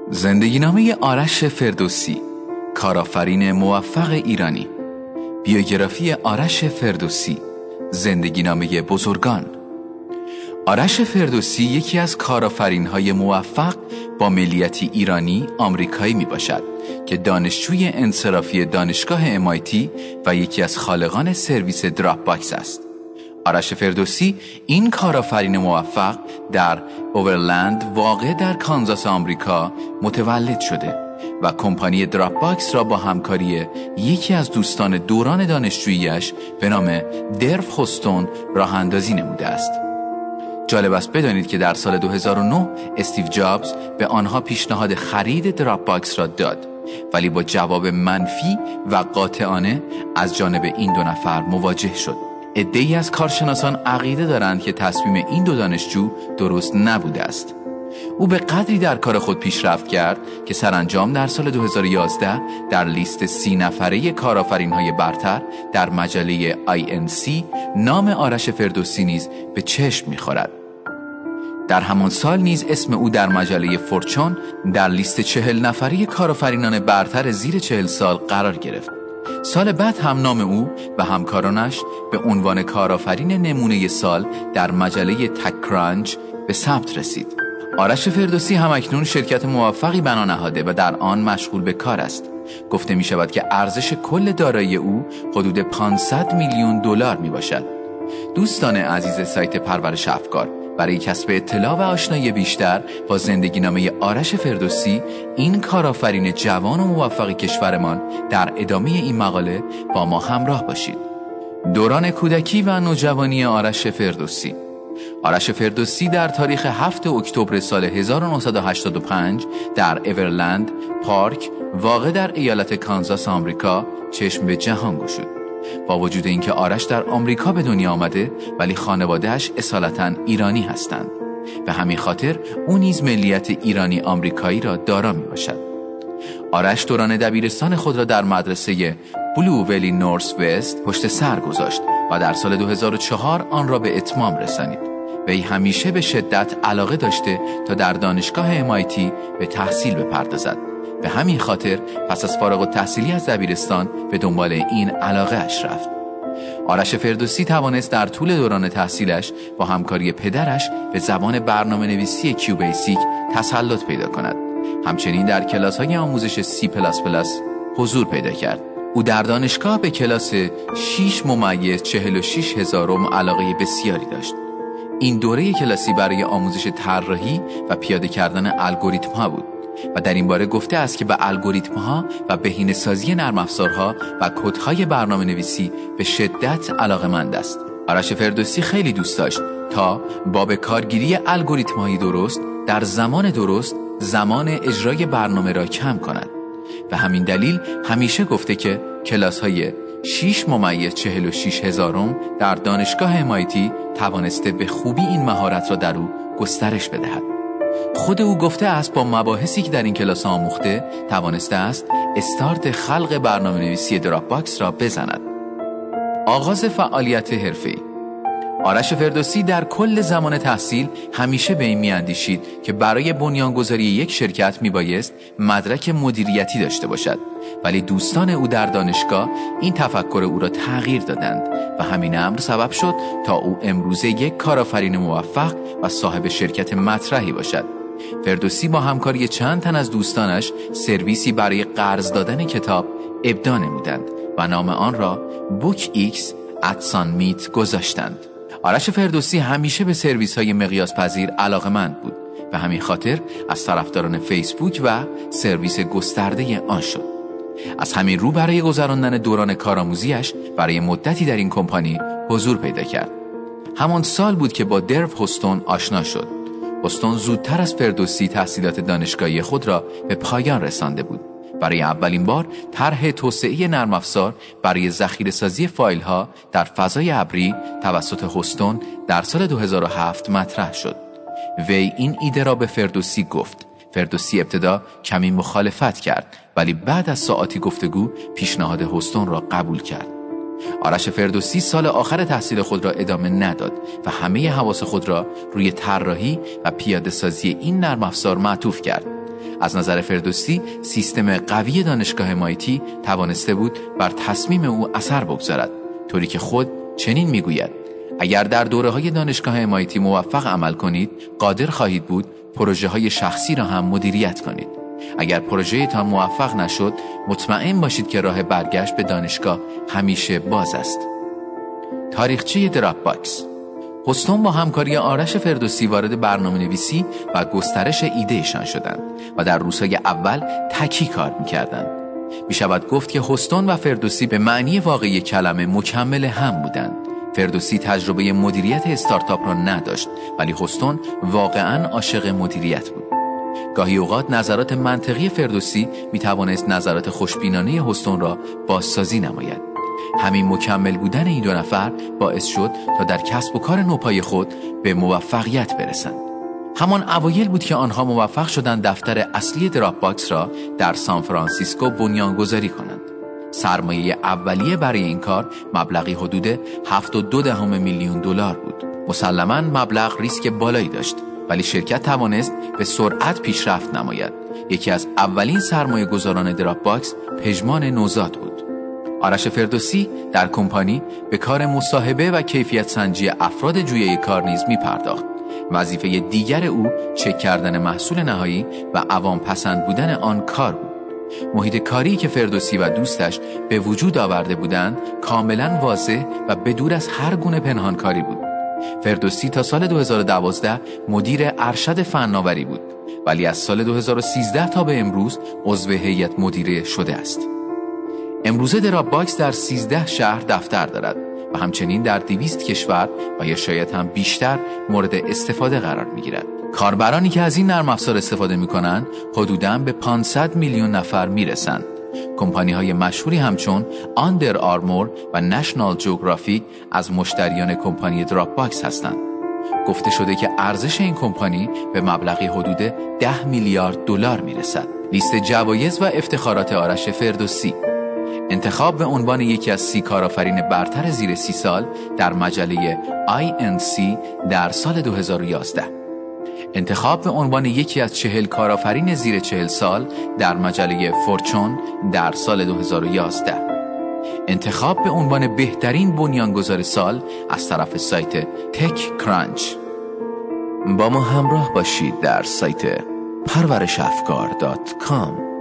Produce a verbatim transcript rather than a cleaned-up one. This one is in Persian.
زندگینامه آرش فردوسی، کارآفرین موفق ایرانی. بیوگرافی آرش فردوسی، زندگینامه بزرگان. آرش فردوسی یکی از کارآفرین‌های موفق با ملیتی ایرانی آمریکایی می باشد که دانشجوی انصرافی دانشگاه ام آی تی و یکی از خالقان سرویس دراپ باکس است. آرش فردوسی این کارآفرین موفق در اوورلند واقع در کانزاس آمریکا متولد شده و کمپانی دراپ باکس را با همکاری یکی از دوستان دوران دانشجوییش به نام درو هوستون راه اندازی نموده است. جالب است بدانید که در سال دو هزار و نه استیو جابز به آنها پیشنهاد خرید دراپ باکس را داد، ولی با جواب منفی و قاطعانه از جانب این دو نفر مواجه شد. عده‌ای از کارشناسان عقیده دارند که تصمیم این دو دانشجو درست نبوده است. او به قدری در کار خود پیشرفت کرد که سرانجام در سال دو هزار و یازده در لیست سی نفره کارآفرین‌های برتر در مجله آی ان سی نام آرش فردوسی نیز به چشم می‌خورد. در همان سال نیز اسم او در مجله فورچون در لیست چهل نفره کارآفرینان برتر زیر چهل سال قرار گرفت. سال بعد هم نام او و همکارانش به عنوان کارآفرین نمونه سال در مجله تک کرانچ به ثبت رسید. آرش فردوسی همکنون شرکت موفقی بنا نهاده و در آن مشغول به کار است. گفته می شود که ارزش کل دارایی او حدود پانصد میلیون دلار می باشد. دوستان عزیز سایت پرورش افکار، برای کسب اطلاع و آشنایی بیشتر با زندگینامه آرش فردوسی، این کارآفرین جوان و موفق کشورمان، در ادامه این مقاله با ما همراه باشید. دوران کودکی و نوجوانی آرش فردوسی. آرش فردوسی در تاریخ هفتم اکتبر سال هزار و نهصد و هشتاد و پنج در اوورلند پارک واقع در ایالت کانزاس آمریکا چشم به جهان گشود. با وجود اینکه آرش در آمریکا به دنیا آمده، ولی خانواده‌اش اصالتاً ایرانی هستند. به همین خاطر او نیز ملیت ایرانی آمریکایی را دارا میباشد. آرش دوران دبیرستان خود را در مدرسه بلو ولی نورث وست پشت سر گذاشت و در سال دو هزار و چهار آن را به اتمام رسانید. وی همیشه به شدت علاقه داشته تا در دانشگاه ام آی تی به تحصیل بپردازد. به همین خاطر پس از فارغ التحصیلی از دبیرستان به دنبال این علاقه اش رفت. آرش فردوسی توانست در طول دوران تحصیلش با همکاری پدرش به زبان برنامه نویسی کیو بیسیک تسلط پیدا کند. همچنین در کلاس های آموزش سی پلاس پلاس حضور پیدا کرد. او در دانشگاه به کلاس شش ممیز چهل و شش هزارم علاقه بسیاری داشت. این دوره کلاسی برای آموزش طراحی و پیاده کردن الگوریتم ها بود و در این باره گفته است که به الگوریتم ها و بهینه‌سازی نرم افزارها و کدهای برنامه نویسی به شدت علاقه‌مند است. آرش فردوسی خیلی دوست داشت تا با به کارگیری الگوریتم های درست در زمان درست زمان اجرای برنامه را کم کند. به همین دلیل همیشه گفته که کلاس های شش ممیز چهل و شش هزارم در دانشگاه ام آی تی توانسته به خوبی این مهارت را در او گسترش بدهد. خود او گفته است با مباحثی که در این کلاس آموخته توانسته است استارت خلق برنامه نویسی دراپ باکس را بزند. آغاز فعالیت حرفه‌ای. آرش فردوسی در کل زمان تحصیل همیشه به این میاندیشید که برای بنیانگذاری یک شرکت میبایست مدرک مدیریتی داشته باشد، ولی دوستان او در دانشگاه این تفکر او را تغییر دادند و همین امر سبب شد تا او امروزه یک کارآفرین موفق و صاحب شرکت مطرحی باشد. فردوسی با همکاری چند تن از دوستانش سرویسی برای قرض دادن کتاب ابداع نمودند و نام آن را بوک ایکس اتسان میت گذاشتند. آرش فردوسی همیشه به سرویس های مقیاس پذیر علاقه‌مند بود و همین خاطر از طرفداران فیسبوک و سرویس گسترده آن شد. از همین رو برای گذراندن دوران کارآموزیش برای مدتی در این کمپانی حضور پیدا کرد. همان سال بود که با درو هوستون آشنا شد. هوستون زودتر از فردوسی تحصیلات دانشگاهی خود را به پایان رسانده بود. برای اولین بار طرح توسعه نرم افزار برای ذخیره‌سازی فایل‌ها در فضای ابری توسط هوستون در سال دو هزار و هفت مطرح شد. وی این ایده را به فردوسی گفت. فردوسی ابتدا کمی مخالفت کرد، ولی بعد از ساعاتی گفتگو پیشنهاد هوستون را قبول کرد. آرش فردوسی سال آخر تحصیل خود را ادامه نداد و همه حواس خود را روی طراحی و پیاده سازی این نرم افزار معطوف کرد. از نظر فردوسی سیستم قوی دانشگاه ام آی تی توانسته بود بر تصمیم او اثر بگذارد، طوری که خود چنین میگوید: اگر در دوره‌های دانشگاه ام آی تی موفق عمل کنید، قادر خواهید بود پروژه‌های شخصی را هم مدیریت کنید. اگر پروژه‌تان موفق نشد، مطمئن باشید که راه برگشت به دانشگاه همیشه باز است. تاریخچه دراپ باکس. هوستون با همکاری آرش فردوسی وارد برنامه‌نویسی و گسترش ایدهشان شدند و در روزهای اول تکی کار می‌کردند. می‌شود گفت که هوستون و فردوسی به معنی واقعی کلمه مکمل هم بودند. فردوسی تجربه مدیریت استارتاپ را نداشت، ولی هوستون واقعاً عاشق مدیریت بود. گاهی اوقات نظرات منطقی فردوسی می‌توانست نظرات خوشبینانه هوستون را بازسازی نماید. همین مکمل بودن این دو نفر باعث شد تا در کسب و کار نوپای خود به موفقیت برسند. همان اوایل بود که آنها موفق شدند دفتر اصلی دراپ باکس را در سان فرانسیسکو بنیانگذاری کنند. سرمایه اولیه برای این کار مبلغی حدود هفت و دو دهم میلیون دلار بود. مسلماً مبلغ ریسک بالایی داشت، ولی شرکت توانست به سرعت پیشرفت نماید. یکی از اولین سرمایه گذاران دراپ باکس پژمان نوزاد بود. آرش فردوسی در کمپانی به کار مصاحبه و کیفیت سنجی افراد جویه کار نیز می پرداخت. وظیفه دیگر او چک کردن محصول نهایی و عوام پسند بودن آن کار بود. محیط کاری که فردوسی و دوستش به وجود آورده بودند کاملا واضح و بدور از هر گونه پنهانکاری بود. فردوسی تا سال دو هزار و دوازده مدیر ارشد فناوری بود، ولی از سال دو هزار و سیزده تا به امروز عضو هیئت مدیره شده است. امروزه دراپ باکس در سیزده شهر دفتر دارد و همچنین در دویست کشور و یا شاید هم بیشتر مورد استفاده قرار می‌گیرد. کاربرانی که از این نرم افزار استفاده می‌کنند حدوداً به پانصد میلیون نفر میرسند. کمپانی‌های مشهوری همچون آندر آرمور و نشنال جیوگرافیک از مشتریان کمپانی دراپ باکس هستند. گفته شده که ارزش این کمپانی به مبلغی حدود ده میلیارد دلار میرسد. لیست جوایز و افتخارات آرش فردوسی: انتخاب به عنوان یکی از سی کارآفرین برتر زیر سی سال در مجله آی ان سی در سال دو هزار و یازده. انتخاب به عنوان یکی از چهل کارآفرین زیر چهل سال در مجله فورچون در سال دو هزار و یازده. انتخاب به عنوان بهترین بنیانگذار سال از طرف سایت تک کرانچ. با ما همراه باشید در سایت پرورش افکار دات کام.